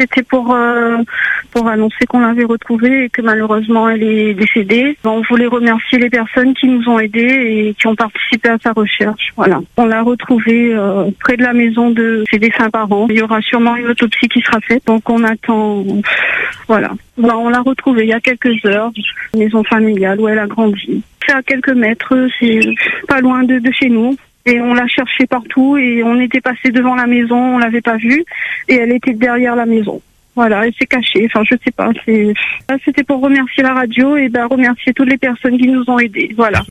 C'était pour annoncer qu'on l'avait retrouvée et que malheureusement elle est décédée. On voulait remercier les personnes qui nous ont aidés et qui ont participé à sa recherche. Voilà. On l'a retrouvée près de la maison de ses défunts parents. Il y aura sûrement une autopsie qui sera faite. Donc on attend. Voilà. On l'a retrouvée il y a quelques heures. Maison familiale où elle a grandi. C'est à quelques mètres. C'est pas loin de chez nous. Et on l'a cherchée partout et on était passé devant la maison, on l'avait pas vue et elle était derrière la maison. Voilà, elle s'est cachée. Enfin, je sais pas. C'était pour remercier la radio et remercier toutes les personnes qui nous ont aidés. Voilà.